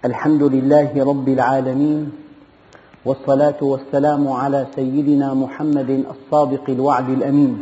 الحمد لله رب العالمين، والصلاة والسلام على سيدنا محمد الصادق الوعد الأمين.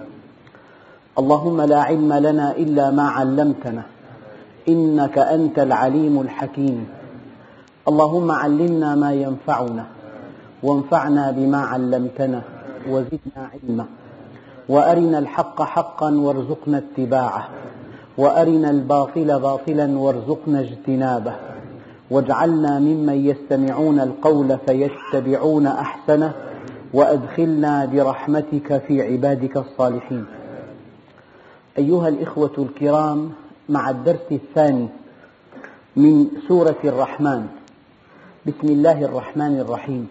اللهم لا علم لنا إلا ما علمتنا إنك أنت العليم الحكيم. اللهم علمنا ما ينفعنا وانفعنا بما علمتنا وزدنا علما، وأرنا الحق حقا وارزقنا اتباعه، وأرنا الباطل باطلا وارزقنا اجتنابه، واجعلنا ممن يستمعون القول فيتبعون أحسنه، وأدخلنا برحمتك في عبادك الصالحين. أيها الإخوة الكرام، مع الدرس الثاني من سورة الرحمن. بسم الله الرحمن الرحيم.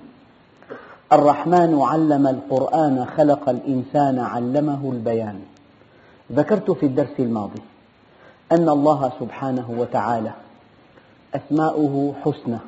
الرحمن علم القرآن خلق الإنسان علمه البيان. ذكرت في الدرس الماضي أن الله سبحانه وتعالى أسماؤه حسنى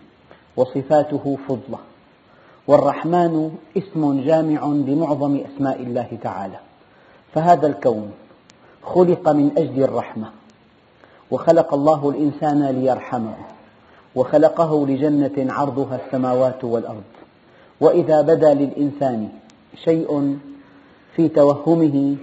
وصفاته فضلى، والرحمن اسم جامع لمعظم أسماء الله تعالى. فهذا الكون خلق من أجل الرحمة، وخلق الله الإنسان ليرحمه، وخلقه لجنة عرضها السماوات والأرض. وإذا بدا للإنسان شيء في توهمه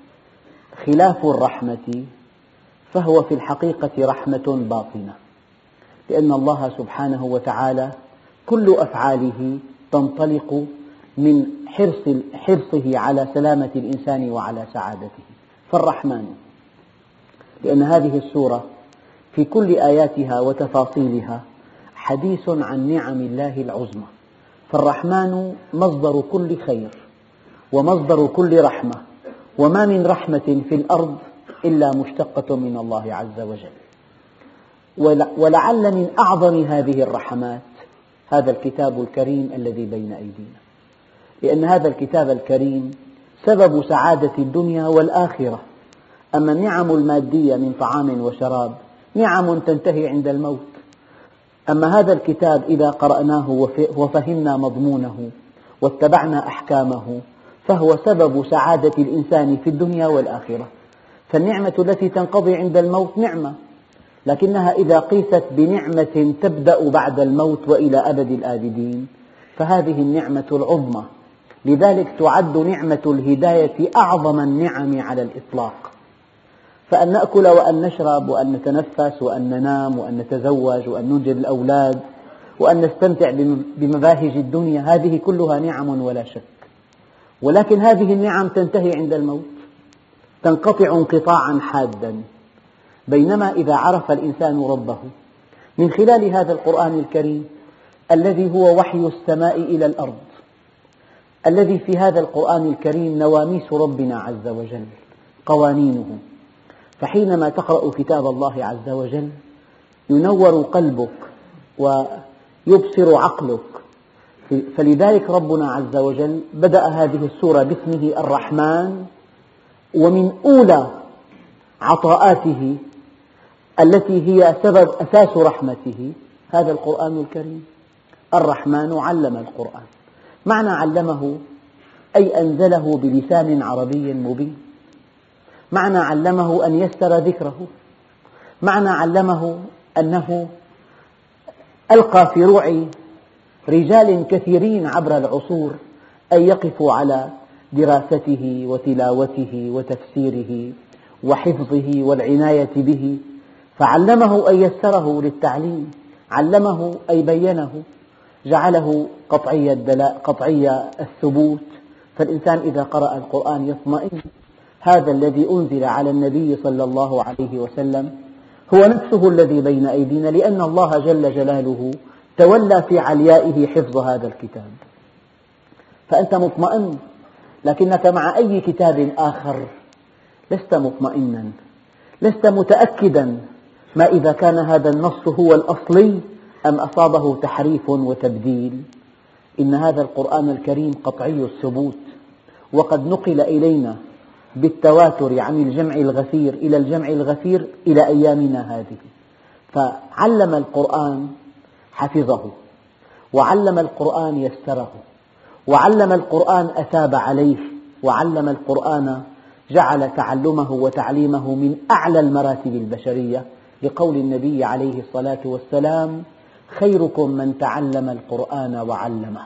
خلاف الرحمة فهو في الحقيقة رحمة باطنة، لأن الله سبحانه وتعالى كل أفعاله تنطلق من حرصه على سلامة الإنسان وعلى سعادته. فالرحمن، لأن هذه السورة في كل آياتها وتفاصيلها حديث عن نعم الله العظمى، فالرحمن مصدر كل خير ومصدر كل رحمة، وما من رحمة في الأرض إلا مشتقة من الله عز وجل. ولعل من أعظم هذه الرحمات هذا الكتاب الكريم الذي بين أيدينا، لأن هذا الكتاب الكريم سبب سعادة الدنيا والآخرة. أما النعم المادية من طعام وشراب نعم تنتهي عند الموت، أما هذا الكتاب إذا قرأناه وفهمنا مضمونه واتبعنا أحكامه فهو سبب سعادة الإنسان في الدنيا والآخرة. فالنعمة التي تنقضي عند الموت نعمة، لكنها إذا قيست بنعمة تبدأ بعد الموت وإلى أبد الآبدين فهذه النعمة العظمى. لذلك تعد نعمة الهداية أعظم النعم على الإطلاق. فأن نأكل وأن نشرب وأن نتنفس وأن ننام وأن نتزوج وأن ننجب الأولاد وأن نستمتع بمباهج الدنيا، هذه كلها نعم ولا شك، ولكن هذه النعم تنتهي عند الموت، تنقطع انقطاعا حادا. بينما إذا عرف الإنسان ربه من خلال هذا القرآن الكريم الذي هو وحي السماء إلى الأرض، الذي في هذا القرآن الكريم نواميس ربنا عز وجل، قوانينه، فحينما تقرأ كتاب الله عز وجل ينور قلبك ويبصر عقلك. فلذلك ربنا عز وجل بدأ هذه السورة باسمه الرحمن، ومن أولى عطاءاته التي هي سبب أساس رحمته هذا القرآن الكريم. الرحمن علم القرآن. معنى علمه أي أنزله بلسان عربي مبين، معنى علمه أن يسر ذكره، معنى علمه أنه ألقى في روع رجال كثيرين عبر العصور أن يقفوا على دراسته وتلاوته وتفسيره وحفظه والعناية به، فعلمه أن يسره للتعليم، علمه أي بينه، جعله قطعي الثبوت. فالإنسان إذا قرأ القرآن يطمئن. هذا الذي أنزل على النبي صلى الله عليه وسلم هو نفسه الذي بين أيدينا، لأن الله جل جلاله تولى في عليائه حفظ هذا الكتاب، فأنت مطمئن. لكنك مع أي كتاب آخر لست مطمئنا، لست متأكدا ما إذا كان هذا النص هو الأصلي أم أصابه تحريف وتبديل. إن هذا القرآن الكريم قطعي الثبوت، وقد نقل إلينا بالتواتر عن الجمع الغفير إلى الجمع الغفير إلى أيامنا هذه. فعلم القرآن حفظه، وعلم القرآن يسره، وعلم القرآن أثاب عليه، وعلم القرآن جعل تعلمه وتعليمه من أعلى المراتب البشرية، لقول النبي عليه الصلاة والسلام: خيركم من تعلم القرآن وعلمه.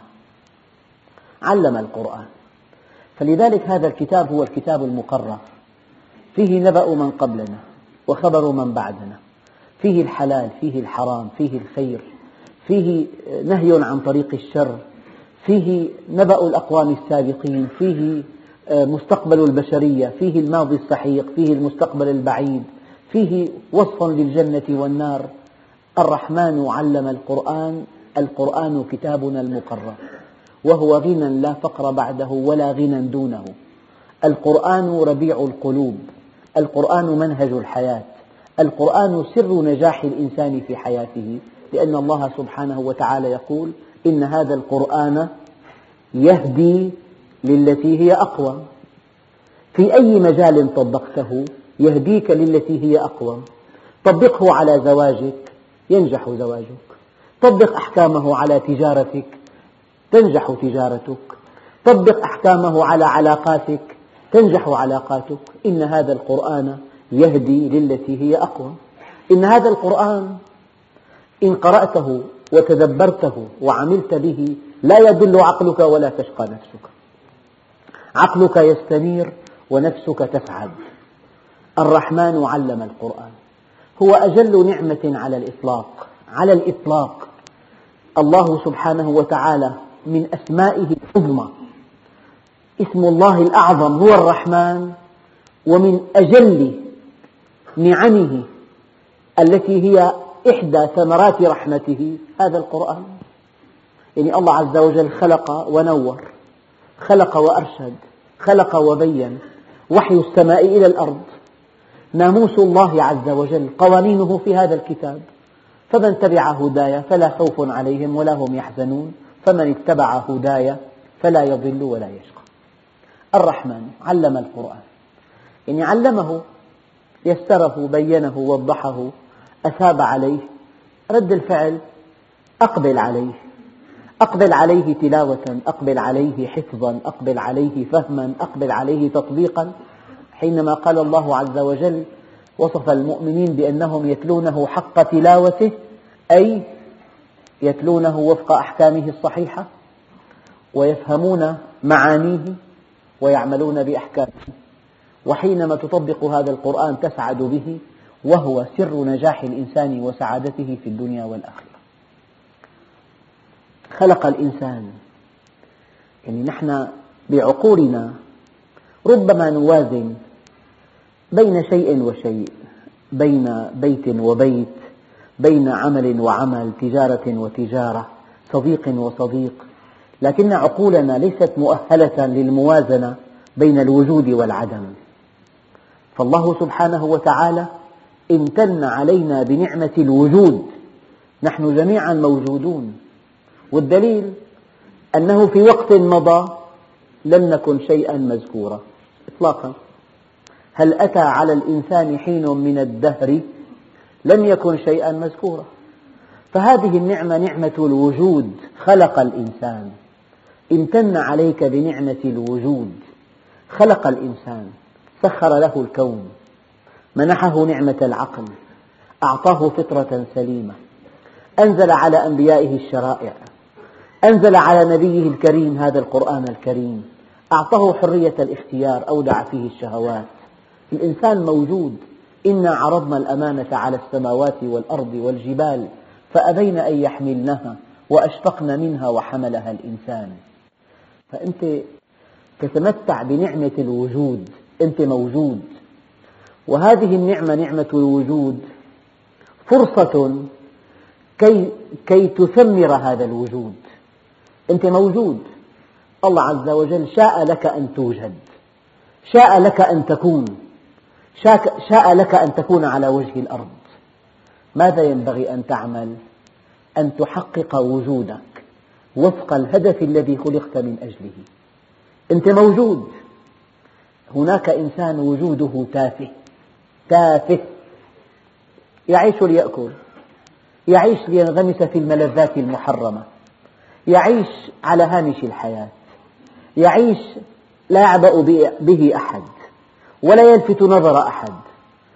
علم القرآن. فلذلك هذا الكتاب هو الكتاب المقرر، فيه نبأ من قبلنا وخبر من بعدنا، فيه الحلال، فيه الحرام، فيه الخير، فيه نهي عن طريق الشر، فيه نبأ الأقوام السابقين، فيه مستقبل البشرية، فيه الماضي السحيق، فيه المستقبل البعيد، فيه وصف للجنة والنار. الرحمن علم القرآن. القرآن كتابنا المقرر، وهو غنى لا فقر بعده ولا غنى دونه. القرآن ربيع القلوب، القرآن منهج الحياة، القرآن سر نجاح الإنسان في حياته، لأن الله سبحانه وتعالى يقول: إن هذا القرآن يهدي للتي هي أقوم. في أي مجال طبقته يهديك للتي هي أقوم. طبقه على زواجك ينجح زواجك، طبق أحكامه على تجارتك تنجح تجارتك، طبق أحكامه على علاقاتك تنجح علاقاتك. إن هذا القرآن يهدي للتي هي أقوم. إن هذا القرآن إن قرأته وتدبرته وعملت به لا يضل عقلك ولا تشقى نفسك. عقلك يستنير ونفسك تسعد. الرحمن علم القرآن هو أجل نعمة على الإطلاق. على الإطلاق الله سبحانه وتعالى من أسمائه العظمى، اسم الله الأعظم هو الرحمن، ومن أجل نعمه التي هي إحدى ثمرات رحمته هذا القرآن. يعني الله عز وجل خلق ونور، خلق وأرشد، خلق وبين، وحي السماء إلى الأرض، ناموس الله عز وجل، قوانينه في هذا الكتاب. فمن تبع هداي فلا خوف عليهم ولا هم يحزنون، فمن اتبع هداي فلا يضل ولا يشقى. الرحمن علم القرآن، يعني علمه، يسره، بينه، وضحه، أثاب عليه. رد الفعل: أقبل عليه، أقبل عليه تلاوة، أقبل عليه حفظا، أقبل عليه فهما، أقبل عليه تطبيقا. حينما قال الله عز وجل وصف المؤمنين بأنهم يتلونه حق تلاوته، أي يتلونه وفق أحكامه الصحيحة، ويفهمون معانيه ويعملون بأحكامه. وحينما تطبق هذا القرآن تسعد به، وهو سر نجاح الإنسان وسعادته في الدنيا والآخرة. خلق الإنسان، يعني نحن بعقولنا ربما نوازن بين شيء وشيء، بين بيت وبيت، بين عمل وعمل، تجارة وتجارة، صديق وصديق، لكن عقولنا ليست مؤهلة للموازنة بين الوجود والعدم. فالله سبحانه وتعالى امتن علينا بنعمة الوجود. نحن جميعا موجودون، والدليل أنه في وقت مضى لم نكن شيئا مذكورا إطلاقا. هل أتى على الإنسان حين من الدهر لم يكن شيئا مذكورا. فهذه النعمة نعمة الوجود. خلق الإنسان، امتن عليك بنعمة الوجود. خلق الإنسان، سخر له الكون، منحه نعمة العقل، أعطاه فطرة سليمة، أنزل على أنبيائه الشرائع، أنزل على نبيه الكريم هذا القرآن الكريم، أعطاه حرية الاختيار، أودع فيه الشهوات. الإنسان موجود. إنا عرضنا الأمانة على السماوات والأرض والجبال فأبين أن يحملنها وأشفقن منها وحملها الإنسان. فأنت تتمتع بنعمة الوجود، أنت موجود. وهذه النعمة، نعمة الوجود، فرصة كي تثمر هذا الوجود. أنت موجود، الله عز وجل شاء لك أن توجد، شاء لك أن تكون، شاء لك أن تكون على وجه الأرض. ماذا ينبغي أن تعمل؟ أن تحقق وجودك وفق الهدف الذي خلقت من أجله. أنت موجود. هناك إنسان وجوده تافه، تافه، يعيش ليأكل، يعيش لينغمس في الملذات المحرمة، يعيش على هامش الحياة، يعيش لا يعبأ به أحد ولا يلفت نظر أحد.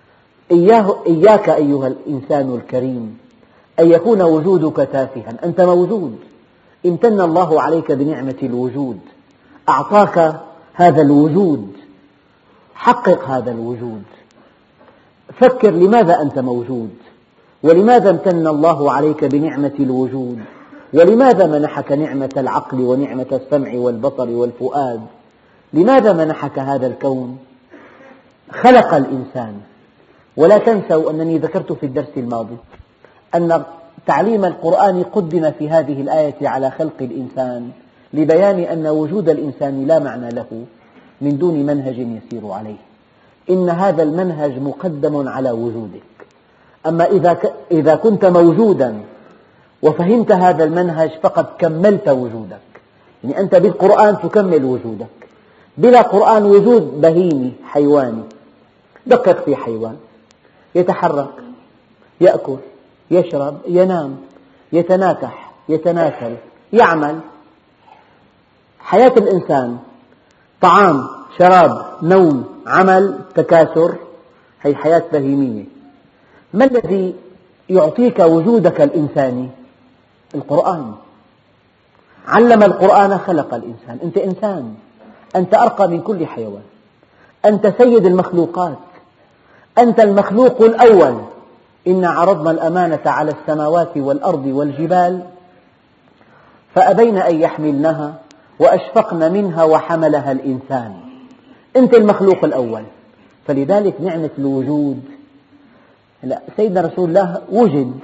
إياك أيها الإنسان الكريم أن يكون وجودك تافها، أنت موجود، امتن الله عليك بنعمة الوجود، أعطاك هذا الوجود، حقق هذا الوجود، فكر لماذا أنت موجود، ولماذا امتن الله عليك بنعمة الوجود، ولماذا منحك نعمة العقل ونعمة السمع والبصر والفؤاد، لماذا منحك هذا الكون؟ خلق الإنسان. ولا تنسوا أنني ذكرت في الدرس الماضي أن تعليم القرآن قدم في هذه الآية على خلق الإنسان لبيان أن وجود الإنسان لا معنى له من دون منهج يسير عليه، إن هذا المنهج مقدم على وجودك. أما إذا كنت موجودا وفهمت هذا المنهج فقد كملت وجودك، يعني أنت بالقرآن تكمل وجودك. بلا قرآن وجود بهيمي حيواني، دقق في حيوان يتحرك، يأكل، يشرب، ينام، يتناكح، يتناسل، يعمل. حياة الإنسان طعام، شراب، نوم، عمل، تكاثر، هي حياة بهيمية. ما الذي يعطيك وجودك الإنساني؟ القرآن. علم القرآن خلق الإنسان، أنت إنسان، أنت أرقى من كل حيوان، أنت سيد المخلوقات، أنت المخلوق الأول. إنا عرضنا الأمانة على السماوات والأرض والجبال فأبين أن يحملنها وأشفقن منها وحملها الإنسان. أنت المخلوق الأول، فلذلك نعمة الوجود. سيدنا رسول الله وجد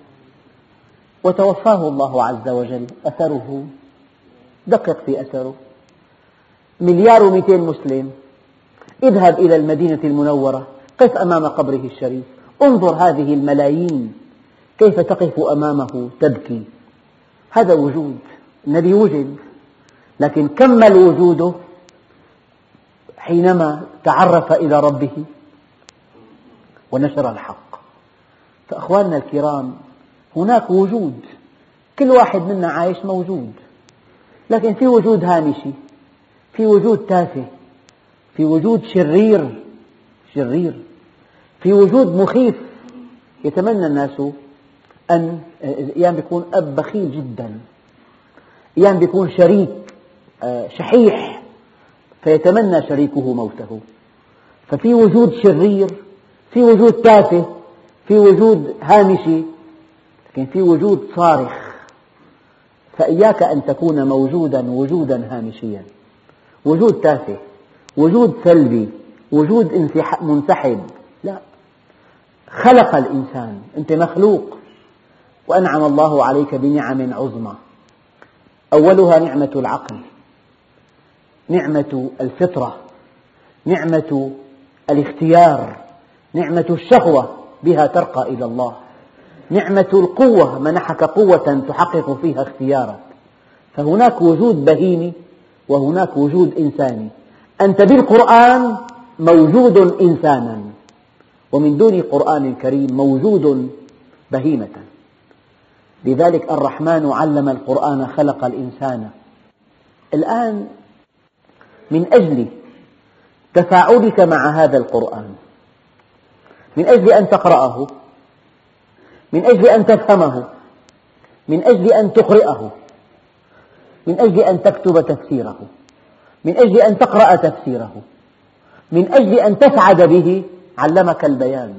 وتوفاه الله عز وجل، أثره، دقق في أثره، 1,200,000,000 مسلم. اذهب إلى المدينة المنورة، قف أمام قبره الشريف، انظر هذه الملايين كيف تقف أمامه تبكي. هذا وجود. النبي وجد، لكن كمل وجوده حينما تعرف إلى ربه ونشر الحق. فأخواننا الكرام، هناك وجود، كل واحد منا عايش موجود، لكن في وجود هامشي، في وجود تافه، في وجود شرير، في وجود مخيف. يتمنى الناس أن أيام يكون أب بخيل جدا، أيام يكون شريك شحيح فيتمنى شريكه موته. ففي وجود شرير، في وجود تافه، في وجود هامشي، لكن في وجود صارخ. فإياك أن تكون موجودا وجودا هامشيا، وجود تافه، وجود سلبي، وجود منسحب. لا، خلق الإنسان، أنت مخلوق، وأنعم الله عليك بنعم عظمى. أولها نعمة العقل، نعمة الفطرة، نعمة الاختيار، نعمة الشهوة بها ترقى إلى الله، نعمة القوة، منحك قوة تحقق فيها اختيارك. فهناك وجود بهيمي وهناك وجود إنساني. أنت بالقرآن موجود إنسانا، ومن دون قرآن كريم موجود بهيمة. لذلك الرحمن علم القرآن خلق الإنسان. الآن من أجل تفاعلك مع هذا القرآن، من أجل أن تقرأه، من أجل أن تفهمه، من أجل أن تقرأه، من أجل أن تكتب تفسيره، من أجل أن تقرأ تفسيره، من أجل أن تسعد به، علمك البيان.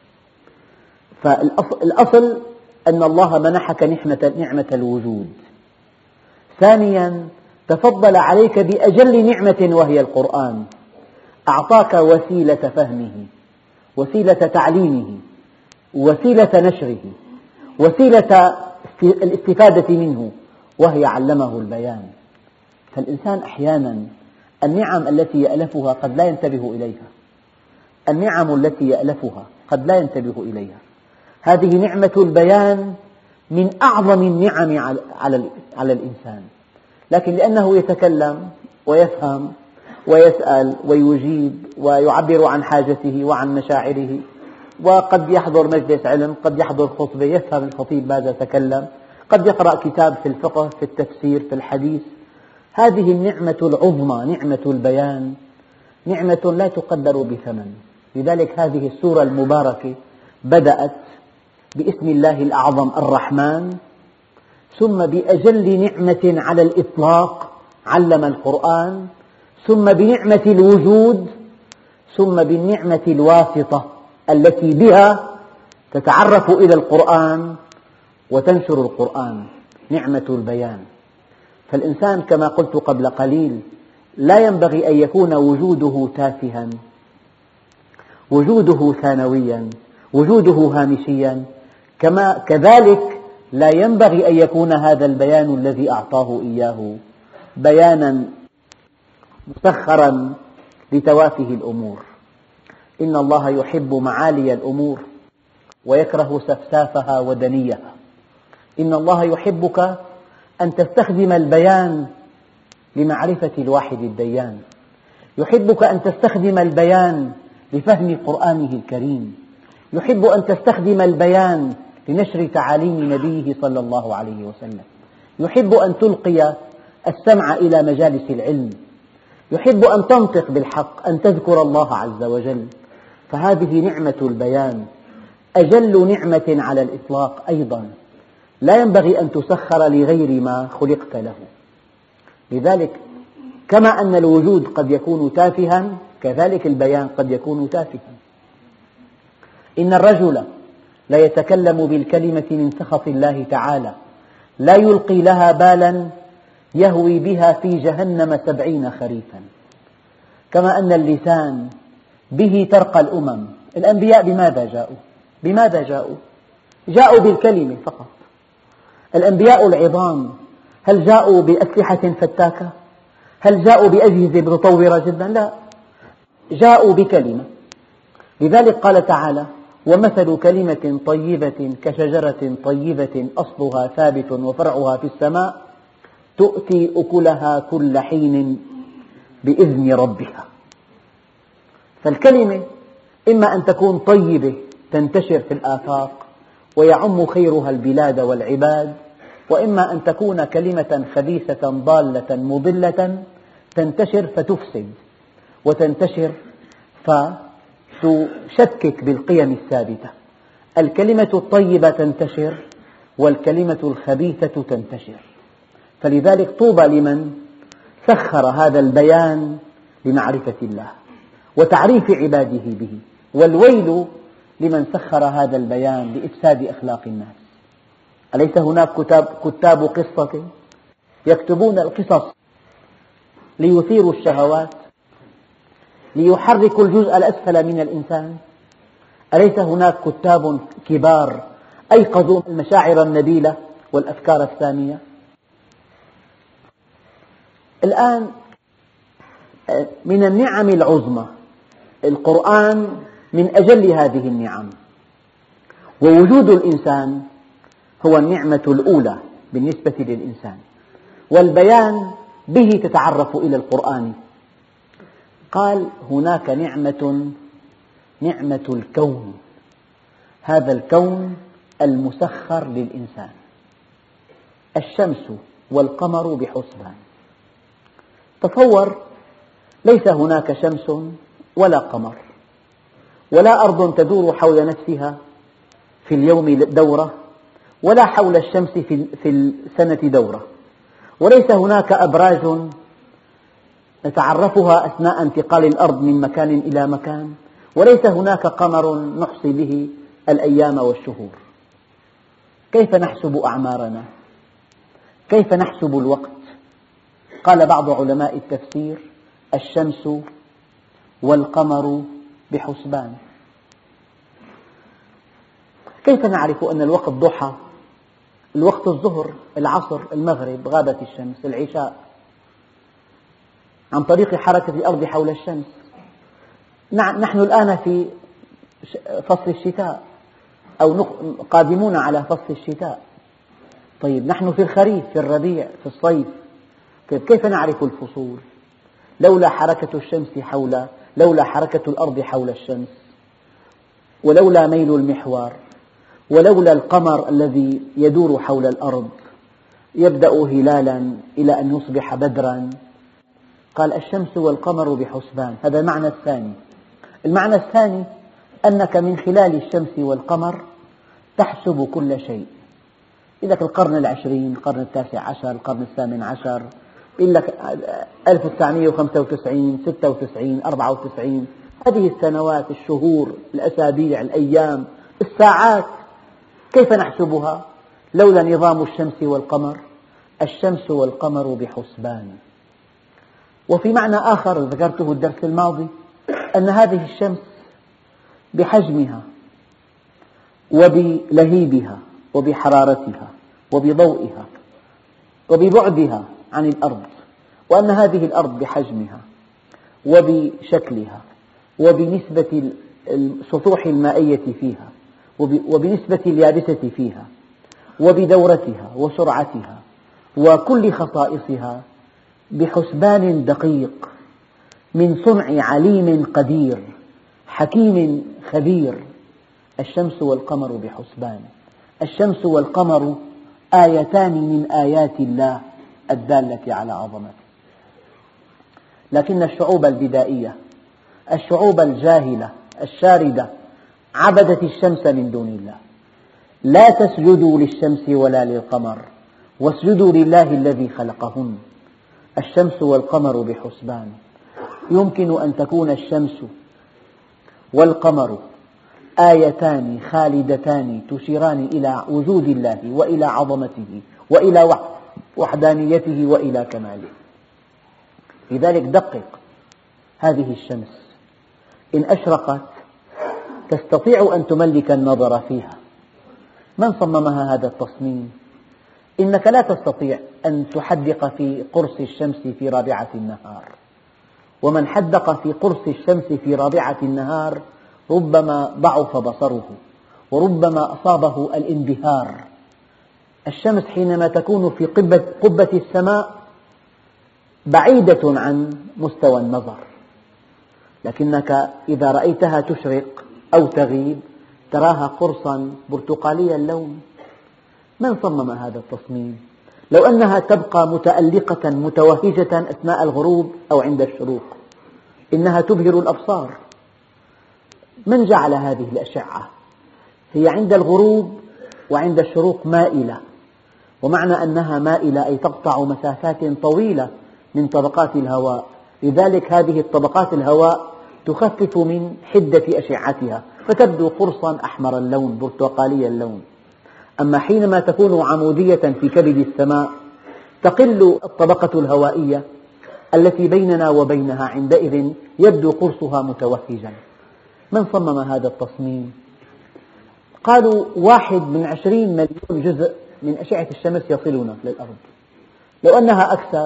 فالأصل أن الله منحك نعمة الوجود. ثانيا، تفضل عليك بأجل نعمة وهي القرآن، أعطاك وسيلة فهمه، وسيلة تعليمه، وسيلة نشره، وسيلة الاستفادة منه، وهي علمه البيان. فالإنسان أحيانا النعم التي يألفها قد لا ينتبه إليها، النعم التي يألفها قد لا ينتبه إليها. هذه نعمة البيان من أعظم النعم على الإنسان، لكن لأنه يتكلم ويفهم ويسأل ويجيب ويعبر عن حاجته وعن مشاعره، وقد يحضر مجلس علم، قد يحضر خطبة، يفهم الخطيب ماذا تكلم، قد يقرأ كتاب في الفقه، في التفسير، في الحديث. هذه النعمة العظمى، نعمة البيان، نعمة لا تقدر بثمن. لذلك هذه السورة المباركة بدأت باسم الله الأعظم الرحمن، ثم بأجل نعمة على الإطلاق علم القرآن، ثم بنعمة الوجود، ثم بالنعمة الواسطة التي بها تتعرف إلى القرآن وتنشر القرآن، نعمة البيان. فالإنسان كما قلت قبل قليل لا ينبغي أن يكون وجوده تافها، وجوده ثانويا، وجوده هامشيا، كذلك لا ينبغي أن يكون هذا البيان الذي أعطاه إياه بيانا مسخرا لتوافه الأمور. إن الله يحب معالي الأمور ويكره سفسافها ودنيها. إن الله يحبك أن تستخدم البيان لمعرفة الواحد الديان، يحبك أن تستخدم البيان لفهم قرآنه الكريم، يحب أن تستخدم البيان لنشر تعاليم نبيه صلى الله عليه وسلم، يحب أن تلقي السمع إلى مجالس العلم، يحب أن تنطق بالحق، أن تذكر الله عز وجل. فهذه نعمة البيان أجل نعمة على الإطلاق أيضا، لا ينبغي أن تسخر لغير ما خلقت له. لذلك كما أن الوجود قد يكون تافها، كذلك البيان قد يكون تافها. إن الرجل لا يتكلم بالكلمة من سخط الله تعالى لا يلقي لها بالا يهوي بها في جهنم 70 خريفا. كما أن اللسان به ترقى الأمم. الأنبياء بماذا جاءوا؟ جاءوا بالكلمة فقط. الأنبياء العظام هل جاءوا بأسلحة فتاكة؟ هل جاءوا بأجهزة متطورة جدا؟ لا، جاءوا بكلمة. لذلك قال تعالى: ومثل كلمة طيبة كشجرة طيبة أصلها ثابت وفرعها في السماء تؤتي أكلها كل حين بإذن ربها. فالكلمة إما أن تكون طيبة تنتشر في الآفاق ويعم خيرها البلاد والعباد، وإما أن تكون كلمة خبيثة ضالة مضلة تنتشر فتفسد وتنتشر فتشكك بالقيم الثابتة. الكلمة الطيبة تنتشر والكلمة الخبيثة تنتشر. فلذلك طوبى لمن سخر هذا البيان لمعرفة الله وتعريف عباده به، والويل لمن سخر هذا البيان لإفساد أخلاق الناس. أليس هناك كتاب قصة يكتبون القصص ليثيروا الشهوات، ليحركوا الجزء الأسفل من الإنسان؟ أليس هناك كتاب كبار أيقظوا المشاعر النبيلة والأفكار السامية؟ الآن من النعم العظمى القرآن من أجل هذه النعم، ووجود الإنسان هو النعمة الأولى بالنسبة للإنسان، والبيان به تتعرف إلى القرآن. قال هناك نعمة الكون، هذا الكون المسخر للإنسان. الشمس والقمر بحسبان. تصور ليس هناك شمس ولا قمر ولا أرض تدور حول نفسها في اليوم دورة، ولا حول الشمس في السنة دورة، وليس هناك أبراج نتعرفها أثناء انتقال الأرض من مكان إلى مكان، وليس هناك قمر نحصي به الأيام والشهور. كيف نحسب أعمارنا؟ كيف نحسب الوقت؟ قال بعض علماء التفسير: الشمس والقمر بحسبان. كيف نعرف أن الوقت ضحى، الوقت الظهر، العصر، المغرب، غابت الشمس، العشاء؟ عن طريق حركة الأرض حول الشمس. نحن الآن في فصل الشتاء أو قادمون على فصل الشتاء. طيب نحن في الخريف، في الربيع، في الصيف. طيب كيف نعرف الفصول؟ لولا حركة الأرض حول الشمس، ولولا ميل المحور، ولولا القمر الذي يدور حول الأرض يبدأ هلالا إلى أن يصبح بدرا. قال الشمس والقمر بحسبان. هذا المعنى الثاني. المعنى الثاني أنك من خلال الشمس والقمر تحسب كل شيء. يقول لك القرن العشرين، القرن التاسع عشر، القرن الثامن عشر، يقول لك 1995 96 94، هذه السنوات، الشهور، الأسابيع، الأيام، الساعات، كيف نحسبها لولا نظام الشمس والقمر؟ الشمس والقمر بحسبان. وفي معنى آخر ذكرته الدرس الماضي، أن هذه الشمس بحجمها وبلهيبها وبحرارتها وبضوئها وببعدها عن الأرض، وأن هذه الأرض بحجمها وبشكلها وبنسبة السطوح المائية فيها وبنسبة اليابسة فيها وبدورتها وسرعتها وكل خصائصها بحسبان دقيق من صنع عليم قدير حكيم خبير. الشمس والقمر بحسبان. الشمس والقمر آيتان من آيات الله الدالة على عظمته. لكن الشعوب البدائية، الشعوب الجاهلة الشاردة، عبدت الشمس من دون الله. لا تسجدوا للشمس ولا للقمر واسجدوا لله الذي خلقهن. الشمس والقمر بحسبان. يمكن أن تكون الشمس والقمر آيتان خالدتان تشيران إلى وجود الله وإلى عظمته وإلى وحدانيته وإلى كماله. لذلك دقق، هذه الشمس إن أشرقت تستطيع أن تملك النظر فيها. من صممها هذا التصميم؟ إنك لا تستطيع أن تحدق في قرص الشمس في رابعة النهار، ومن حدق في قرص الشمس في رابعة النهار ربما ضعف بصره وربما أصابه الانبهار. الشمس حينما تكون في قبة السماء بعيدة عن مستوى النظر، لكنك إذا رأيتها تشرق أو تغيب تراها قرصا برتقالي اللون. من صمم هذا التصميم؟ لو أنها تبقى متألقة متوهجة أثناء الغروب أو عند الشروق إنها تبهر الأبصار. من جعل هذه الأشعة؟ هي عند الغروب وعند الشروق مائلة، ومعنى أنها مائلة أي تقطع مسافات طويلة من طبقات الهواء، لذلك هذه الطبقات الهواء تخفف من حدة أشعتها فتبدو قرصا أحمر اللون برتقالي اللون. أما حينما تكون عمودية في كبد السماء تقل الطبقة الهوائية التي بيننا وبينها، عندئذ يبدو قرصها متوهجا. من صمم هذا التصميم؟ قالوا 1/20 مليون جزء من أشعة الشمس يصلنا للأرض. لو أنها أكثر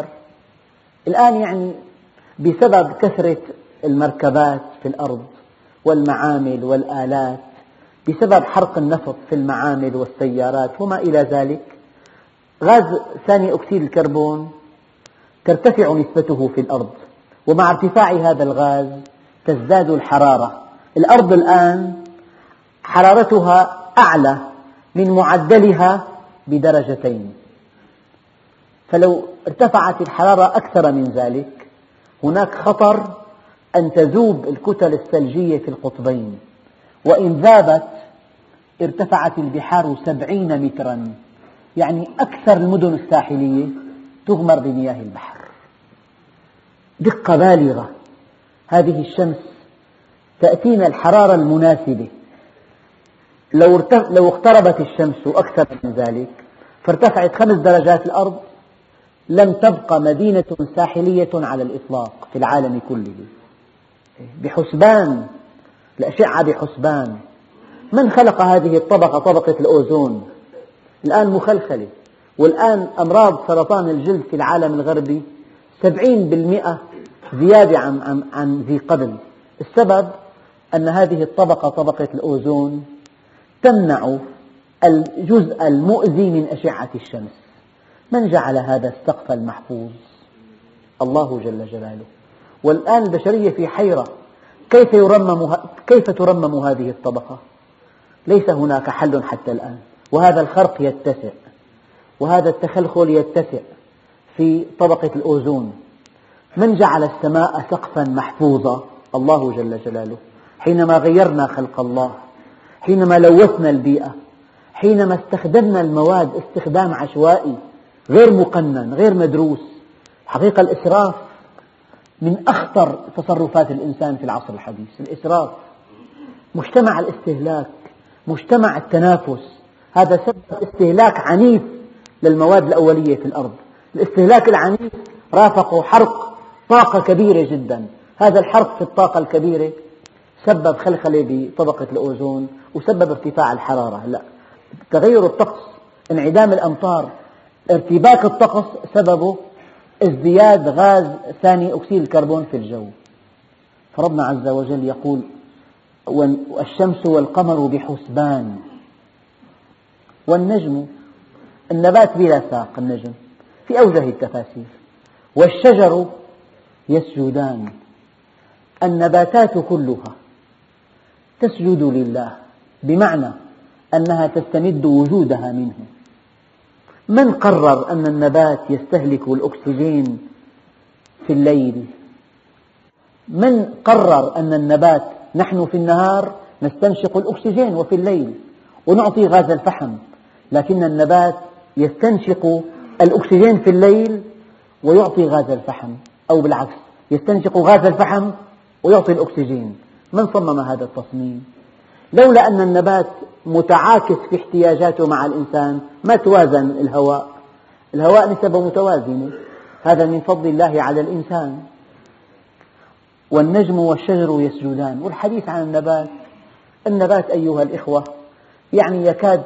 الآن، بسبب كثرة المركبات في الأرض والمعامل والآلات، بسبب حرق النفط في المعامل والسيارات وما إلى ذلك، غاز ثاني أكسيد الكربون ترتفع نسبته في الأرض، ومع ارتفاع هذا الغاز تزداد الحرارة. الأرض الآن حرارتها أعلى من معدلها بدرجتين، فلو ارتفعت الحرارة أكثر من ذلك هناك خطر أن تذوب الكتل الثلجية في القطبين، وإن ذابت ارتفعت البحار 70 مترا، يعني أكثر المدن الساحلية تغمر بمياه البحر. دقة بالغة. هذه الشمس تأتينا الحرارة المناسبة. لو اقتربت الشمس أكثر من ذلك فارتفعت 5 درجات الأرض لم تبقى مدينة ساحلية على الإطلاق في العالم كله. بحسبان، الأشعة بحسبان. من خلق هذه الطبقة، طبقة الأوزون؟ الآن مخلخلة، والآن أمراض سرطان الجلد في العالم الغربي 70% زيادة عن ذي قبل. السبب أن هذه الطبقة، طبقة الأوزون، تمنع الجزء المؤذي من أشعة الشمس. من جعل هذا السقف المحفوظ؟ الله جل جلاله. والآن البشرية في حيرة، كيف ترمم هذه الطبقة؟ ليس هناك حل حتى الآن، وهذا الخرق يتسع وهذا التخلخل يتسع في طبقة الأوزون. من جعل السماء سقفا محفوظا؟ الله جل جلاله. حينما غيرنا خلق الله، حينما لوثنا البيئة، حينما استخدمنا المواد استخدام عشوائي غير مقنن غير مدروس. حقيقة الإسراف من أخطر تصرفات الإنسان في العصر الحديث. الإسراف، مجتمع الاستهلاك، مجتمع التنافس، هذا سبب استهلاك عنيف للمواد الأولية في الأرض. الاستهلاك العنيف رافقه حرق طاقة كبيرة جدا. هذا الحرق في الطاقة الكبيرة سبب خلخلة بطبقة الأوزون وسبب ارتفاع الحرارة. لا، تغير الطقس، انعدام الأمطار، ارتباك الطقس سببه ازدياد غاز ثاني أكسيد الكربون في الجو. فربنا عز وجل يقول: والشمس والقمر بحسبان والنجم، النبات بلا ساق، النجم في أوجه التفاسير، والشجر يسجدان، النباتات كلها تسجد لله، بمعنى أنها تستمد وجودها منه. من قرر أن النبات يستهلك الأكسجين في الليل؟ من قرر أن النبات، نحن في النهار نستنشق الأكسجين وفي الليل ونعطي غاز الفحم، لكن النبات يستنشق الأكسجين في الليل ويعطي غاز الفحم، أو بالعكس، يستنشق غاز الفحم ويعطي الأكسجين. من صمم هذا التصميم؟ لولا أن النبات متعاكس في احتياجاته مع الإنسان ما توازن الهواء. الهواء نسبة متوازنة، هذا من فضل الله على الإنسان. والنجم والشجر يسجدان. والحديث عن النبات، النبات أيها الإخوة يعني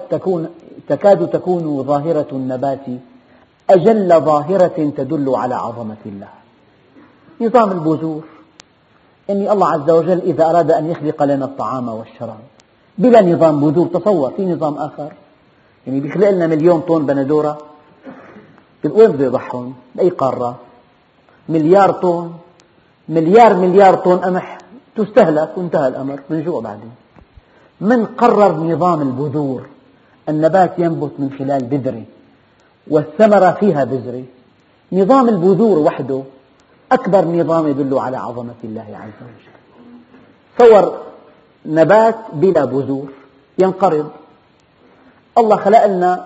تكاد تكون ظاهرة النبات أجل ظاهرة تدل على عظمة الله. نظام البذور، يعني الله عز وجل إذا أراد أن يخلق لنا الطعام والشراب بلا نظام بذور، تصور في نظام آخر، يعني بيخلق لنا 1,000,000 طن بندورة، وين بده يضعهم؟ بأي قارة؟ 1,000,000,000 طن، مليار طن قمح تستهلك وانتهى الأمر، من جوع بعدين. من قرر نظام البذور؟ النبات ينبت من خلال بذرة والثمرة فيها بذرة. نظام البذور وحده أكبر نظام يدل على عظمة الله عز وجل. تصور نبات بلا بذور ينقرض. الله خلق لنا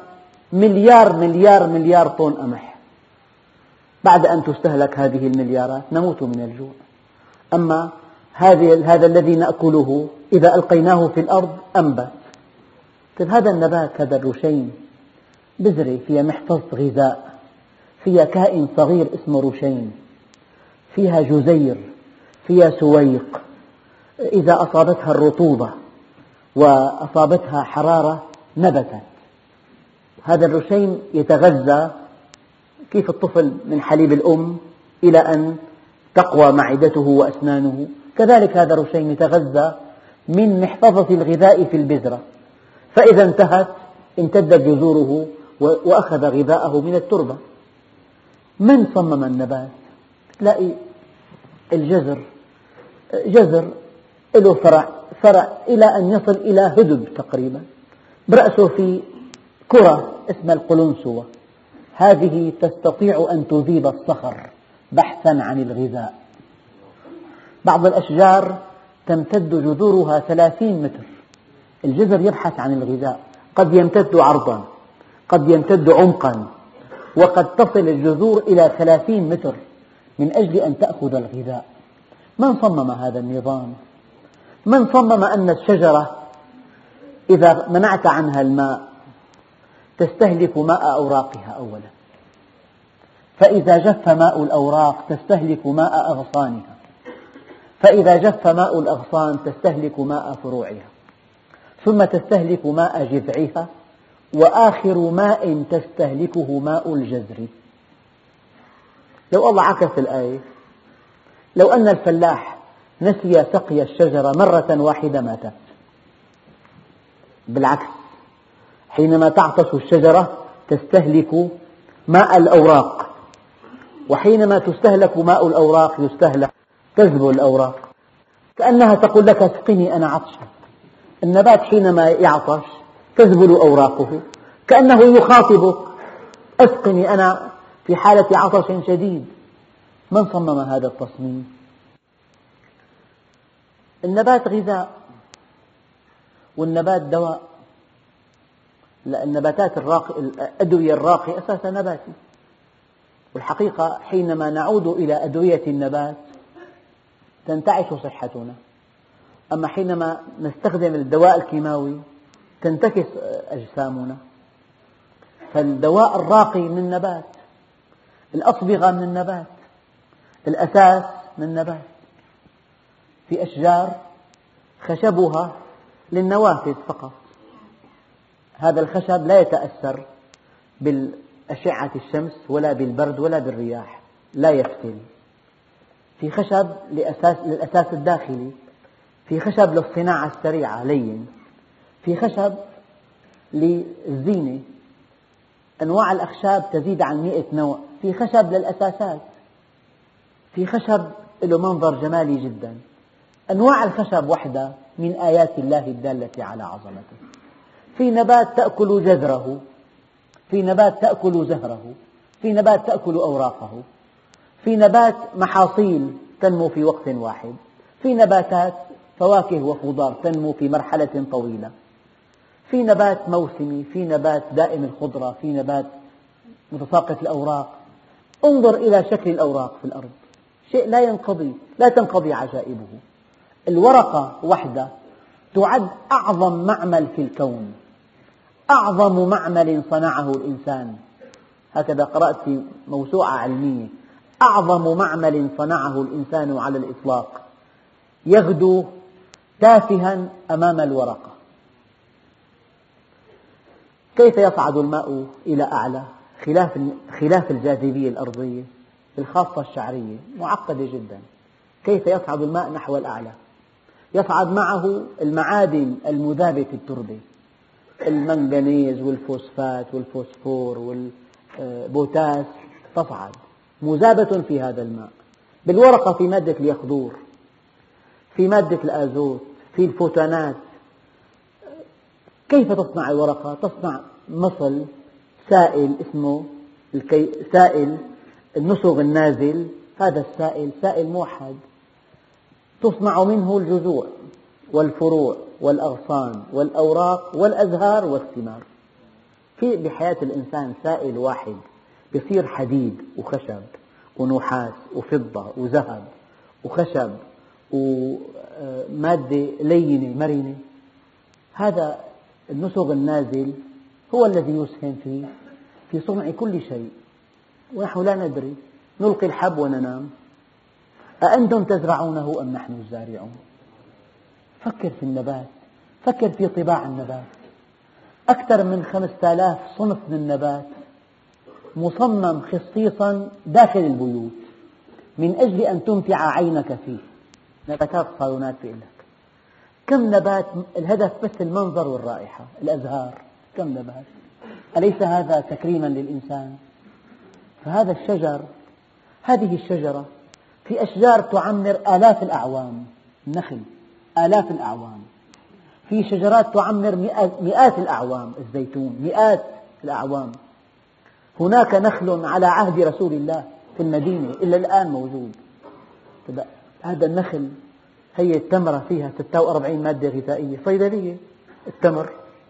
مليار طن قمح، بعد أن تستهلك هذه المليارات نموت من الجوع. أما هذا الذي نأكله إذا ألقيناه في الأرض أنبت. طيب هذا النبات، هذا الرشيم، بذرة فيها محفظة غذاء، فيها كائن صغير اسمه رشيم، فيها جزير، فيها سويق، إذا أصابتها الرطوبة وأصابتها حرارة نبتت. هذا الرشيم يتغذى كيف الطفل من حليب الأم إلى أن تقوى معدته وأسنانه، كذلك هذا الرشيم يتغذى من محفظة الغذاء في البذرة، فإذا انتهت امتدت جذوره وأخذ غذاءه من التربة. من صمم النبات؟ تلاقي الجذر له فرع إلى أن يصل إلى هدب تقريبا، برأسه في كرة اسمها القلنسوة، هذه تستطيع أن تذيب الصخر بحثا عن الغذاء. بعض الأشجار تمتد جذورها 30 متر، الجذر يبحث عن الغذاء، قد يمتد عرضا، قد يمتد عمقا، وقد تصل الجذور إلى 30 متر من أجل أن تأخذ الغذاء. من صمم هذا النظام؟ من صمم أن الشجرة إذا منعت عنها الماء تستهلك ماء أوراقها أولا، فإذا جف ماء الأوراق تستهلك ماء أغصانها، فإذا جف ماء الأغصان تستهلك ماء فروعها، ثم تستهلك ماء جذعها، وآخر ماء تستهلكه ماء الجذر. لو الله عكس الآية، لو أن الفلاح نسي سقي الشجرة مرة واحدة ماتت. بالعكس، حينما تعطش الشجرة تستهلك ماء الأوراق، وحينما تستهلك ماء الأوراق تذبل الأوراق، كأنها تقول لك اسقني أنا عطشا. النبات حينما يعطش تذبل أوراقه، كأنه يخاطبك اسقني أنا في حالة عطش شديد. من صمم هذا التصميم؟ النبات غذاء والنبات دواء. النباتات الأدوية الراقية أساسا نباتي، والحقيقة حينما نعود إلى أدوية النبات تنتعش صحتنا، أما حينما نستخدم الدواء الكيماوي تنتكس أجسامنا. فالدواء الراقي من النبات، الأصبغة من النبات، الأساس من النبات. في أشجار خشبها للنوافذ فقط، هذا الخشب لا يتأثر بالأشعة الشمس ولا بالبرد ولا بالرياح، لا يفتل. في خشب للأساس الداخلي، في خشب للصناعة السريعة لين، في خشب للزينة، أنواع الأخشاب تزيد عن 100 نوع. في خشب للأساسات، في خشب له منظر جمالي جدا. أنواع الخشب وحدة من آيات الله الدالة على عظمته. في نبات تأكل جذره، في نبات تأكل زهره، في نبات تأكل أوراقه، في نبات محاصيل تنمو في وقت واحد، في نباتات فواكه وخضار تنمو في مرحلة طويلة، في نبات موسمي، في نبات دائم الخضرة، في نبات متساقط الأوراق. انظر إلى شكل الأوراق في الأرض، شيء لا ينقضي، لا تنقضي عجائبه. الورقة وحدة تعد أعظم معمل في الكون، أعظم معمل صنعه الإنسان. هكذا قرأت في موسوعة علمية: أعظم معمل صنعه الإنسان على الإطلاق، يغدو تافها أمام الورقة. كيف يصعد الماء إلى أعلى؟ خلاف الجاذبية الأرضية الخاصة الشعرية معقدة جدا. كيف يصعد الماء نحو الأعلى؟ يصعد معه المعادن المذابة في التربة، المنغنيز والفوسفات والفوسفور والبوتاس تصعد مذابة في هذا الماء. بالورقة في مادة اليخدور، في مادة الآزوت، في الفوتانات. كيف تصنع الورقة؟ تصنع مصل سائل اسمه سائل النسغ النازل. هذا السائل سائل موحد، تصنع منه الجذوع والفروع والأغصان والأوراق والأزهار والثمار. في بحياة الإنسان سائل واحد يصير حديد وخشب ونحاس وفضة وذهب وخشب ومادة لينة مرنة. هذا النسغ النازل هو الذي يسهم في صنع كل شيء، ونحن لا ندري. نلقي الحب وننام. أأنتم تزرعونه أم نحن الزارعون؟ فكر في النبات، فكر في طباع النبات. أكثر من 5000 صنف من النبات مصمم خصيصا داخل البيوت من أجل أن تمتع عينك فيه. نباتات صالونات بيقول لك كم نبات، الهدف بس المنظر والرائحة. الأزهار كم نبات، أليس هذا تكريما للإنسان؟ فهذا الشجر، هذه الشجرة، في أشجار تعمر آلاف الأعوام، النخل آلاف الأعوام. في شجرات تعمر مئات الأعوام، الزيتون مئات الأعوام. هناك نخل على عهد رسول الله في المدينة إلا الآن موجود. هذا النخل، هي التمرة فيها 46 مادة غذائية، صيدلية التمر.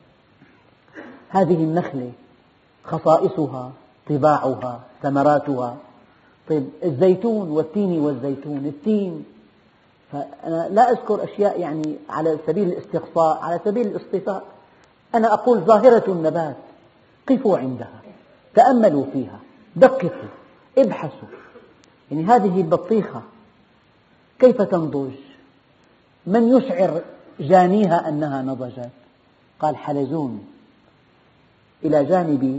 هذه النخلة خصائصها، طباعها، ثمراتها. طيب الزيتون والتين والزيتون، التين، فأنا لا أذكر أشياء يعني على سبيل الاستقصاء، على سبيل الاصطفاء. أنا أقول ظاهرة النبات قفوا عندها، تأملوا فيها، دققوا، ابحثوا. يعني هذه البطيخة كيف تنضج؟ من يشعر جانيها أنها نضجت؟ قال حلزون إلى جانب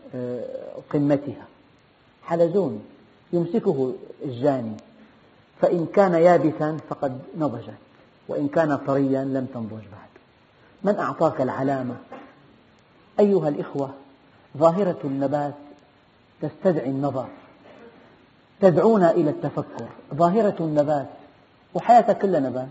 قمتها، حلزون يمسكه الجاني، فإن كان يابسا فقد نضجت، وإن كان طريا لم تنضج بعد. من أعطاك العلامة؟ أيها الإخوة، ظاهرة النبات تستدعي النظر، تدعونا إلى التفكر. ظاهرة النبات، وحياتك كلها نبات.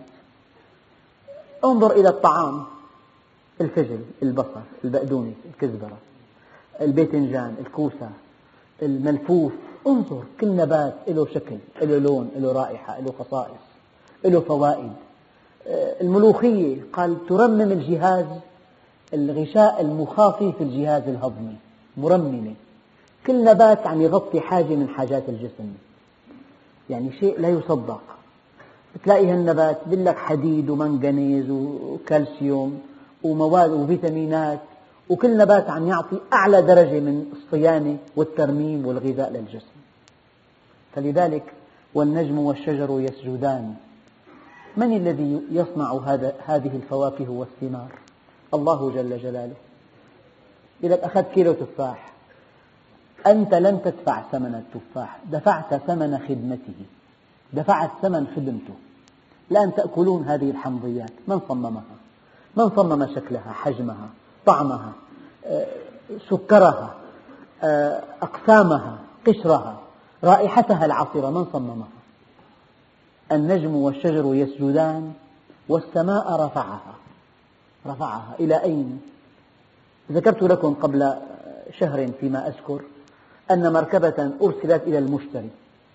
انظر إلى الطعام: الفجل، البصل، البقدونس، الكزبرة، الباذنجان، الكوسة، الملفوف. انظر، كل نبات له شكل، له لون، له رائحة، له خصائص، له فوائد. الملوخية قال ترمم الجهاز، الغشاء المخاطي في الجهاز الهضمي، مرممة. كل نبات عم يغطي حاجة من حاجات الجسم، يعني شيء لا يصدق. تلاقي هالنبات بيقول لك حديد ومنغنيز وكالسيوم ومواد وفيتامينات، وكل نبات عم يعطي أعلى درجة من الصيانة والترميم والغذاء للجسم. فلذلك والنجم والشجر يسجدان. من الذي يصنع هذه الفواكه والثمار؟ الله جل جلاله. إذا أخذت كيلو تفاح، أنت لم تدفع ثمن التفاح، دفعت ثمن خدمته، دفعت ثمن خدمته. الآن تأكلون هذه الحمضيات، من صممها؟ من صمم شكلها، حجمها، طعمها، سكرها، أقسامها، قشرها، رائحتها العطرة، من صممها؟ النجم والشجر يسجدان والسماء رفعها إلى أين؟ ذكرت لكم قبل شهر فيما أذكر أن مركبة أرسلت إلى المشتري،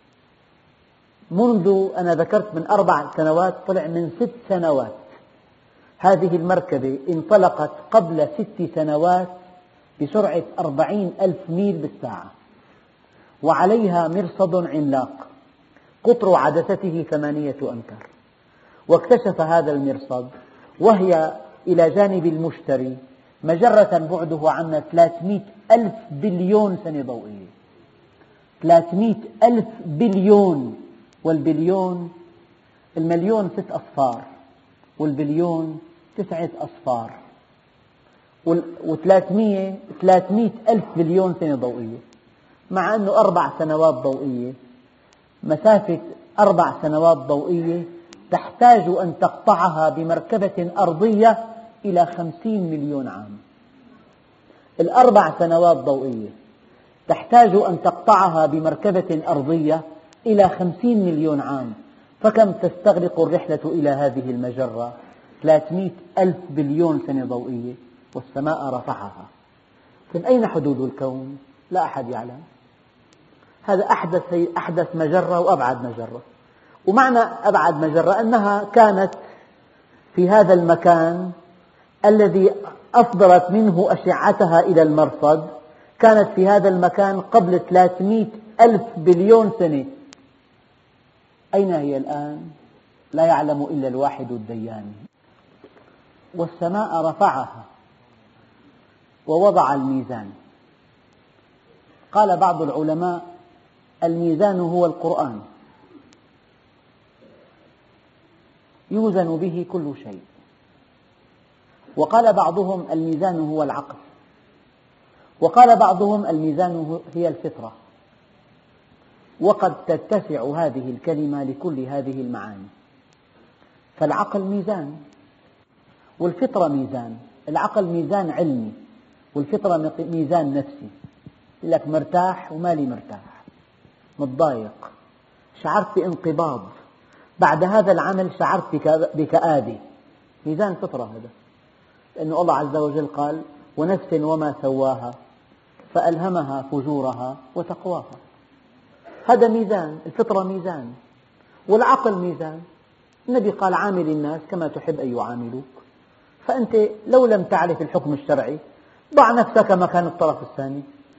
منذ أنا ذكرت من 4 سنوات، طلع من 6 سنوات. هذه المركبة انطلقت قبل 6 سنوات بسرعة 40,000 ميل بالساعة، وعليها مرصد عملاق قطر عدسته 8 أمتار. واكتشف هذا المرصد وهي إلى جانب المشتري مجرة بعده عنا 300,000 بليون سنة ضوئية. 300,000 بليون، والبليون، المليون 6 أصفار، والبليون 9 أصفار، و300 300,000 بليون سنة ضوئية. مع أنه 4 سنوات ضوئية، مسافة 4 سنوات ضوئية تحتاج أن تقطعها بمركبة أرضية إلى 50 مليون عام. 4 سنوات ضوئية تحتاج أن تقطعها بمركبة أرضية إلى 50 مليون عام، فكم تستغرق الرحلة إلى هذه المجرة؟ 300,000 بليون سنة ضوئية، والسماء رفعها. من أين حدود الكون؟ لا أحد يعلم. هذا أحدث مجرة وأبعد مجرة. ومعنى أبعد مجرة أنها كانت في هذا المكان الذي أصدرت منه أشعتها إلى المرصد، كانت في هذا المكان قبل 300,000 بليون سنة. أين هي الآن؟ لا يعلم إلا الواحد الديان. والسماء رفعها ووضع الميزان. قال بعض العلماء: الميزان هو القرآن، يوزن به كل شيء. وقال بعضهم: الميزان هو العقل. وقال بعضهم: الميزان هي الفطرة. وقد تتسع هذه الكلمة لكل هذه المعاني. فالعقل ميزان، والفطرة ميزان. العقل ميزان علمي، والفطرة ميزان نفسي. يقول لك مرتاح ومالي مرتاح، متضايق، شعرت بانقباض، بعد هذا العمل شعرت بكآبة. ميزان فطرة هذا، لأن الله عز وجل قال: ونفس وما سواها فألهمها فجورها وتقواها. هذا ميزان، الفطرة ميزان، والعقل ميزان. النبي قال: عامل الناس كما تحب أن يعاملوك. فأنت لو لم تعرف الحكم الشرعي ضع نفسك مكان الطرف الثاني.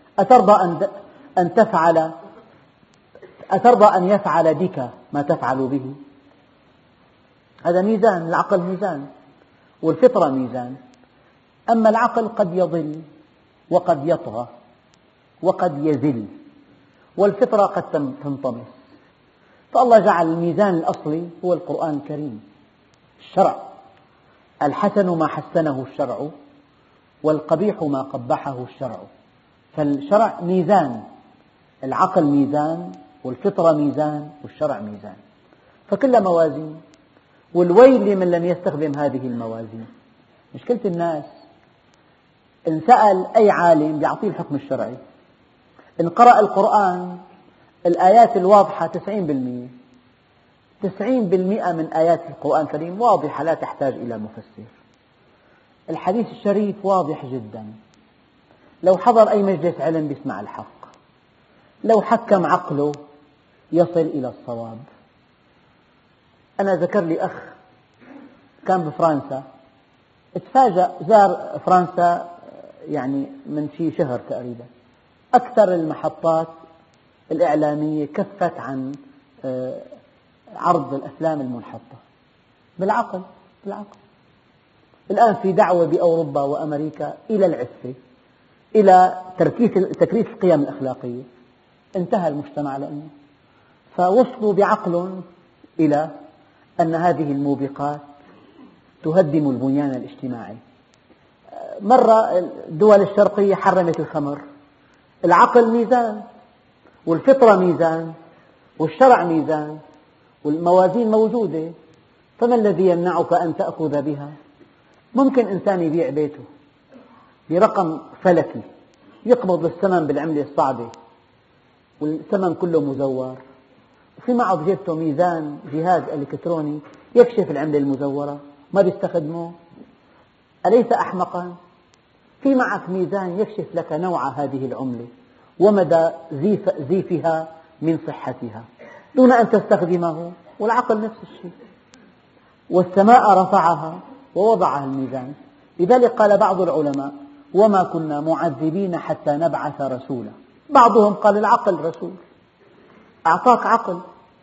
أترضى أن يفعل بك ما تفعل به؟ هذا ميزان. العقل ميزان والفطرة ميزان. أما العقل قد يضل وقد يطغى وقد يزل، والفطرة قد تنطمس. فالله جعل الميزان الأصلي هو القرآن الكريم، الشرع. الحسن ما حسنه الشرع، والقبيح ما قبحه الشرع. فالشرع ميزان، العقل ميزان، والفطرة ميزان، والشرع ميزان. فكلها موازين، والويل لمن لم يستخدم هذه الموازين. مشكلة الناس إن سأل أي عالم يعطيه الحكم الشرعي، إن قرأ القرآن الآيات الواضحة 90% من آيات القرآن الكريم واضحة لا تحتاج إلى مفسر. الحديث الشريف واضح جدا، لو حضر أي مجلس علم يسمع الحق، لو حكم عقله يصل إلى الصواب. أنا ذكر لي أخ كان بفرنسا، تفاجأ زار فرنسا يعني من شهر تقريبا. أكثر المحطات الإعلامية كفت عن عرض الأفلام المنحطة. بالعقل. الآن في دعوة بأوروبا وأمريكا إلى العفة، إلى تكريس القيم الأخلاقية. انتهى المجتمع لأنه فوصلوا بعقل إلى أن هذه الموبقات تهدم البنيان الاجتماعي. مرة الدول الشرقية حرمت الخمر. العقل ميزان، والفطرة ميزان، والشرع ميزان، والموازين موجودة، فما الذي يمنعك أن تأخذ بها؟ ممكن إنسان يبيع بيته برقم فلكي، يقبض الثمن بالعملة الصعبة والثمن كله مزور، وفي معه بجيبته ميزان، جهاز إلكتروني يكشف العملة المزورة، ما بيستخدمه. أليس أحمقا؟ في معك ميزان يكشف لك نوع هذه العملة ومدى زيفها من صحتها دون أن تستخدمه، والعقل نفس الشيء. والسماء رفعها ووضعها الميزان. لذلك قال بعض العلماء: وما كنا معذبين حتى نبعث رسولا. بعضهم قال العقل رسول، أعطاك عقل.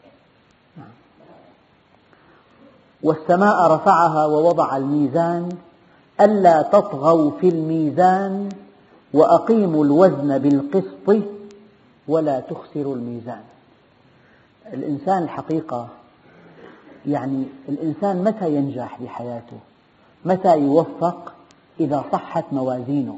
والسماء رفعها ووضع الميزان ألا تطغوا في الميزان وأقيموا الوزن بالقسط ولا تخسروا الميزان. الإنسان الحقيقة يعني الإنسان متى ينجح بحياته؟ متى يوفق؟ إذا صحت موازينه.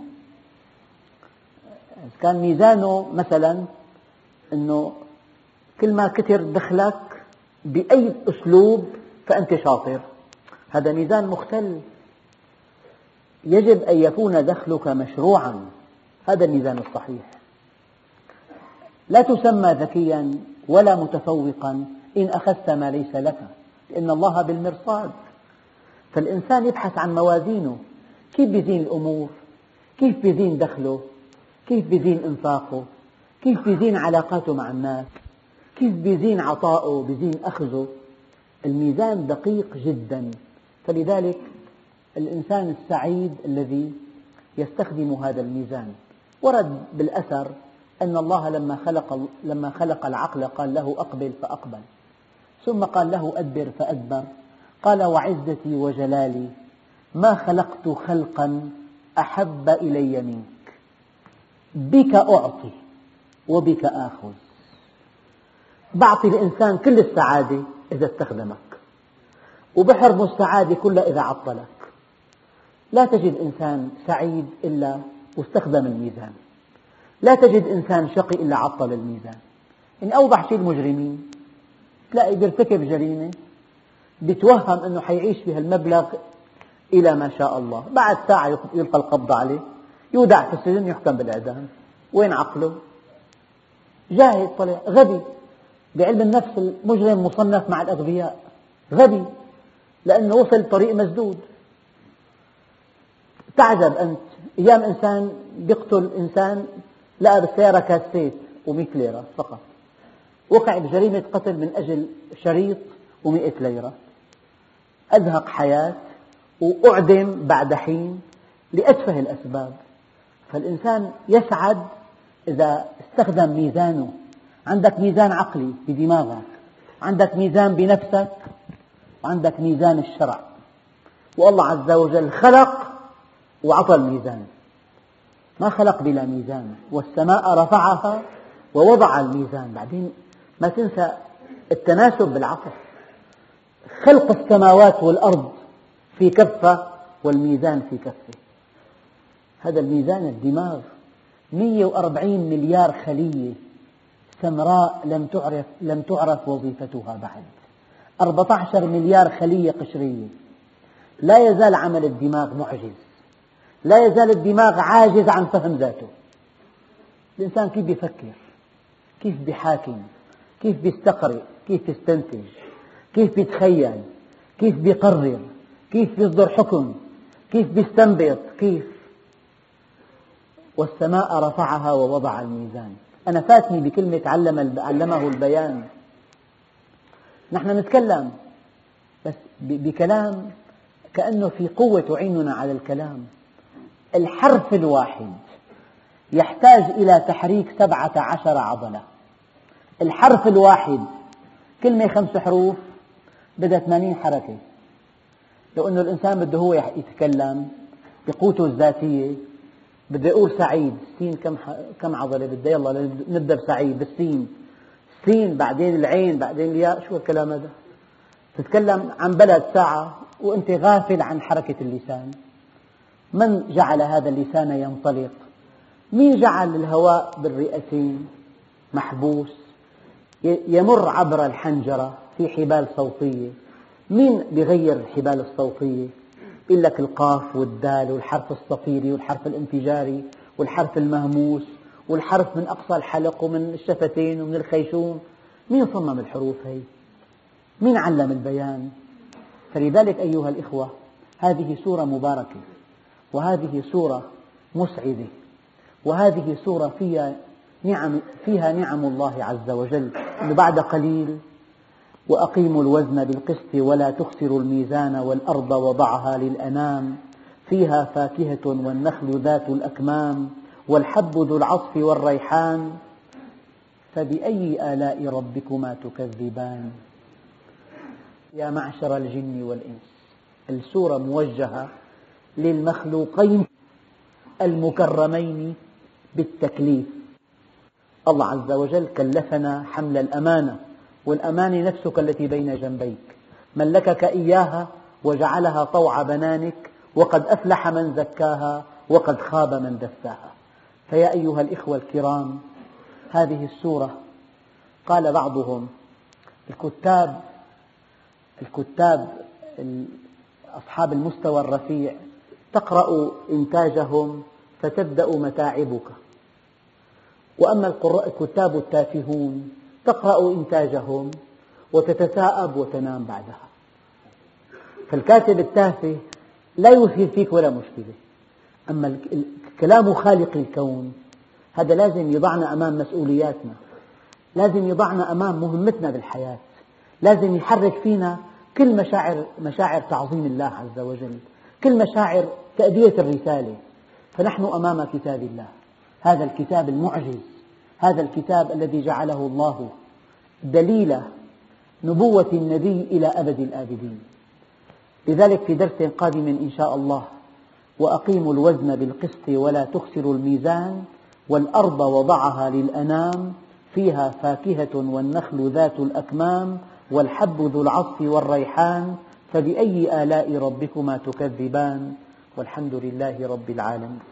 إذا كان ميزانه مثلا أنه كل ما كثر دخلك بأي أسلوب فأنت شاطر، هذا ميزان مختل. يجب أن يكون دخلك مشروعا، هذا الميزان الصحيح. لا تسمى ذكيا ولا متفوقا إن أخذت ما ليس لك، لأن الله بالمرصاد. فالإنسان يبحث عن موازينه، كيف بيزين الأمور، كيف بيزين دخله، كيف بيزين إنفاقه، كيف بيزين علاقاته مع الناس، كيف بيزين عطائه، بيزين أخذه. الميزان دقيق جدا. فلذلك الإنسان السعيد الذي يستخدم هذا الميزان. ورد بالأثر أن الله لما خلق العقل قال له: أقبل فأقبل، ثم قال له: أدبر فأدبر. قال: وعزتي وجلالي ما خلقت خلقا أحب إلي منك، بك أعطي وبك آخذ. بعطي الإنسان كل السعادة إذا استخدمك، وبحرم السعادة كلها إذا عطلك. لا تجد إنسان سعيد إلا واستخدم الميزان، لا تجد إنسان شقي إلا عطل الميزان. يعني أوضح شيء المجرمين، تلاقي بيرتكب جريمة بيتوهم أنه حيعيش بهالمبلغ إلى ما شاء الله، بعد ساعة يلقى القبض عليه، يودع في السجن، يحكم بالإعدام. وين عقله؟ جاهل، طلع غبي. بعلم النفس المجرم مصنف مع الأغبياء، غبي لأنه وصل طريق مسدود. تعجب أنت، أيام إنسان يقتل إنسان لقى بالسيارة كاسيت و100 ليرة فقط، وقع بجريمة قتل من أجل شريط و100 ليرة، أزهق حياة وأعدم بعد حين لأتفه الأسباب. فالإنسان يسعد إذا استخدم ميزانه. عندك ميزان عقلي بدماغك، عندك ميزان بنفسك، وعندك ميزان الشرع. والله عز وجل خلق وعطى الميزان، ما خلق بلا ميزان. والسماء رفعها ووضع الميزان. بعدين ما تنسى التناسب بالعقل. خلق السماوات والأرض في كفة والميزان في كفة. هذا الميزان الدماغ. 140 مليار خلية سمراء لم تعرف وظيفتها بعد. 14 مليار خلية قشرية. لا يزال عمل الدماغ معجز، لا يزال الدماغ عاجز عن فهم ذاته. الإنسان كيف بيفكر، كيف بيحاكم، كيف بيستقرئ، كيف بيستنتج، كيف بيتخيل، كيف بيقرر، كيف بيصدر حكم، كيف بيستنبط، كيف. والسماء رفعها ووضع الميزان. أنا فاتني بكلمة علمه البيان. نحن نتكلم بس بكلام كأنه في قوة تعيننا على الكلام. الحرف الواحد يحتاج إلى تحريك 17 عضلة. الحرف الواحد، كلمة 5 حروف بدها 80 حركة. لو أنه الإنسان بده هو يتكلم بقوته الذاتية، بده يقول سعيد، السين كم عضلة بدها؟ يلا نبدأ بسعيد بالسين، السين بعدين العين بعدين الياء. شو الكلام هذا؟ تتكلم عن بلد ساعة وأنت غافل عن حركة اللسان. من جعل هذا اللسان ينطلق؟ مين جعل الهواء بالرئتين محبوس يمر عبر الحنجرة في حبال صوتية؟ مين بيغير الحبال الصوتية؟ يقول لك القاف والدال والحرف الصفيري والحرف الانفجاري والحرف المهموس والحرف من أقصى الحلق ومن الشفتين ومن الخيشوم. مين صمم الحروف هي؟ مين علم البيان؟ فلذلك أيها الإخوة، هذه سورة مباركة، وهذه سورة مسعدة، وهذه سورة فيها نعم الله عز وجل. بعد قليل: وأقيموا الوزن بالقسط ولا تخسروا الميزان والأرض وضعها للأنام فيها فاكهة والنخل ذات الأكمام والحب ذو العصف والريحان فبأي آلاء ربكما تكذبان. يا معشر الجن والإنس. السورة موجهة للمخلوقين المكرمين بالتكليف. الله عز وجل كلفنا حمل الأمانة، والأمانة نفسك التي بين جنبيك، ملكك إياها وجعلها طوع بنانك، وقد أفلح من زكاها وقد خاب من دساها. فيا أيها الإخوة الكرام، هذه السورة قال بعضهم الكتاب أصحاب المستوى الرفيع: تقرأ إنتاجهم فتبدأ متاعبك، وأما الكتاب التافهون تقرأ إنتاجهم وتتثاءب وتنام بعدها. فالكاتب التافه لا يثير فيك ولا مشكلة، أما كلام خالق الكون هذا لازم يضعنا أمام مسؤولياتنا، لازم يضعنا أمام مهمتنا بالحياة، لازم يحرك فينا كل مشاعر تعظيم الله عز وجل، كل مشاعر تأدية الرسالة. فنحن أمام كتاب الله، هذا الكتاب المعجز، هذا الكتاب الذي جعله الله دليل نبوة النبي إلى أبد الآبدين. لذلك في درس قادم إن شاء الله: وأقيموا الوزن بالقسط ولا تخسروا الميزان والأرض وضعها للأنام فيها فاكهة والنخل ذات الأكمام والحب ذو العصف والريحان فبأي آلاء ربكما تكذبان والحمد لله رب العالمين.